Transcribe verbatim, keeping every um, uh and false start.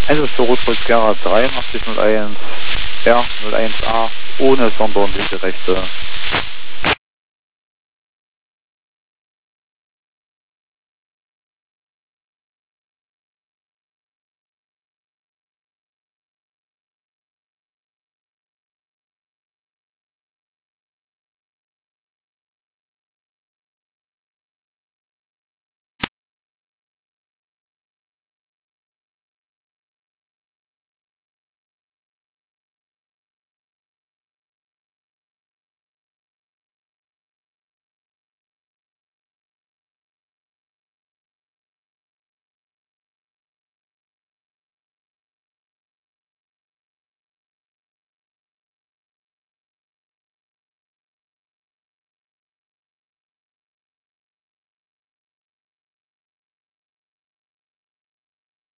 Einsatz für Rot-Rot Gerhard dreiundachtzig null eins R null eins A ohne Sonderung Rechte.